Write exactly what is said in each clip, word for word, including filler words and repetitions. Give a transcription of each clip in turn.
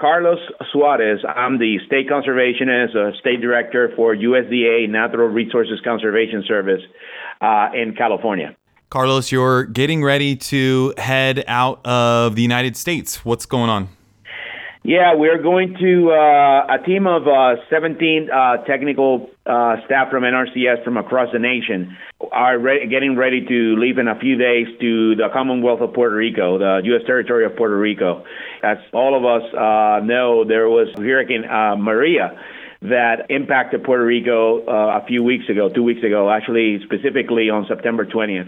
Carlos Suarez. I'm the state conservationist, uh, state director for U S D A Natural Resources Conservation Service uh, in California. Carlos, you're getting ready to head out of the United States. What's going on? Yeah, we're going to uh, a team of uh, seventeen uh, technical uh, staff from N R C S from across the nation are re- getting ready to leave in a few days to the Commonwealth of Puerto Rico, the U S territory of Puerto Rico. As all of us uh, know, there was Hurricane uh, Maria that impacted Puerto Rico uh, a few weeks ago, two weeks ago, actually specifically on September twentieth.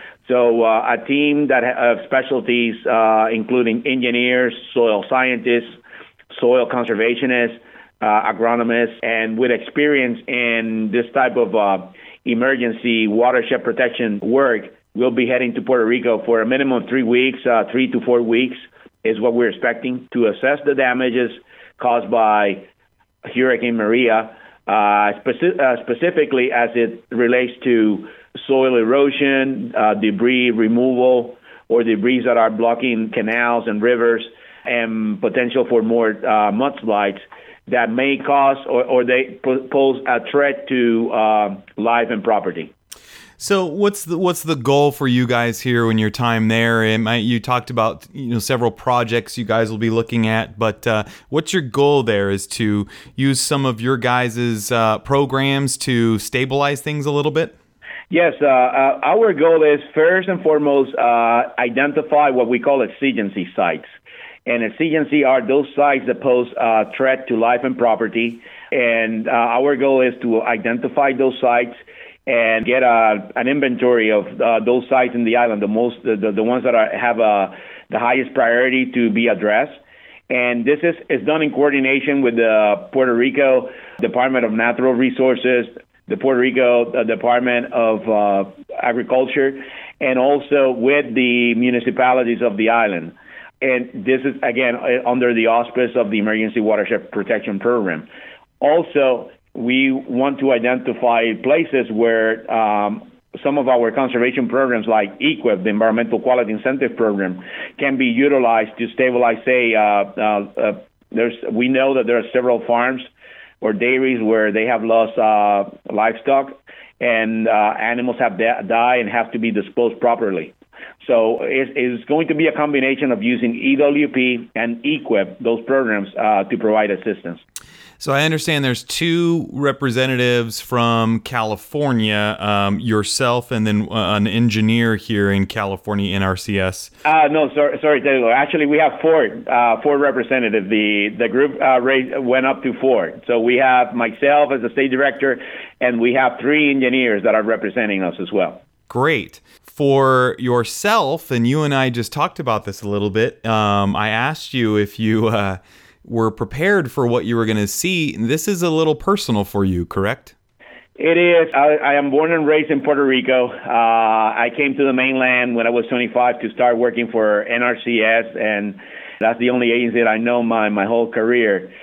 So uh, a team that of specialties, uh, including engineers, soil scientists, soil conservationists, uh, agronomists, and with experience in this type of uh, emergency watershed protection work, we'll be heading to Puerto Rico for a minimum of three weeks, uh, three to four weeks is what we're expecting to assess the damages caused by Hurricane Maria, uh, speci- uh, specifically as it relates to soil erosion, uh, debris removal, or debris that are blocking canals and rivers, and potential for more uh, mudslides that may cause or, or they pose a threat to uh, life and property. So what's the what's the goal for you guys here in your time there? And you talked about you know several projects you guys will be looking at, but uh, what's your goal there? Is to use some of your guys' uh, programs to stabilize things a little bit? Yes, uh, uh, our goal is first and foremost uh, identify what we call exigency sites. And exigency are those sites that pose a threat to life and property. And uh, our goal is to identify those sites and get a, an inventory of uh, those sites in the island, the most, the, the, the ones that are, have uh, the highest priority to be addressed. And this is, is done in coordination with the Puerto Rico Department of Natural Resources, the Puerto Rico uh, Department of uh, Agriculture, and also with the municipalities of the island. And this is, again, under the auspice of the Emergency Watershed Protection Program. Also, we want to identify places where um, some of our conservation programs like E Q I P, the Environmental Quality Incentive Program, can be utilized to stabilize, say, uh, uh, uh, there's, we know that there are several farms or dairies where they have lost uh, livestock and uh, animals have di- died and have to be disposed properly. So it's, it's going to be a combination of using E W P and E Q I P, those programs, uh, to provide assistance. So I understand there's two representatives from California, um, yourself and then uh, an engineer here in California, N R C S. Uh, no, sorry, sorry, Taylor. Actually, we have four, uh, four representatives. The the group uh, raised, went up to four. So we have myself as the state director, and we have three engineers that are representing us as well. Great. For yourself, and you and I just talked about this a little bit, um, I asked you if you uh, were prepared for what you were going to see. This is a little personal for you, correct? It is. I, I am born and raised in Puerto Rico. Uh, I came to the mainland when I was twenty-five to start working for N R C S, and that's the only agency that I know my, my whole career.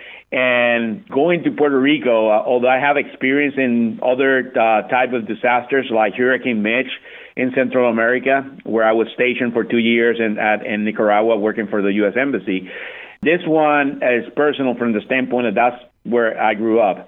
And going to Puerto Rico, uh, although I have experience in other uh, type of disasters like Hurricane Mitch in Central America, where I was stationed for two years in, at, in Nicaragua working for the U S Embassy, this one is personal from the standpoint that that's where I grew up.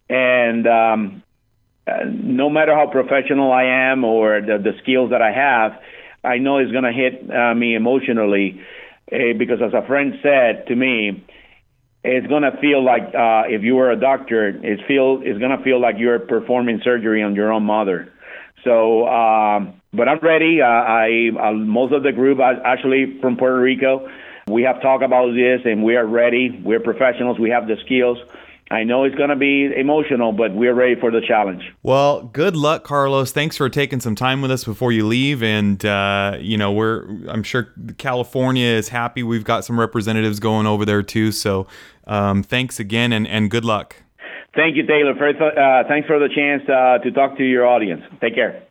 And um, uh, no matter how professional I am or the, the skills that I have, I know it's going to hit uh, me emotionally uh, because, as a friend said to me, it's going to feel like uh, if you were a doctor, it's feel it's going to feel like you're performing surgery on your own mother. So, um, but I'm ready. Uh, I uh, most of the group are actually from Puerto Rico. We have talked about this, and we are ready. We're professionals. We have the skills. I know it's going to be emotional, but we're ready for the challenge. Well, good luck, Carlos. Thanks for taking some time with us before you leave. And, uh, you know, we're I'm sure California is happy. We've got some representatives going over there, too. So um, thanks again, and, and good luck. Thank you, Taylor. First, uh, thanks for the chance uh, to talk to your audience. Take care.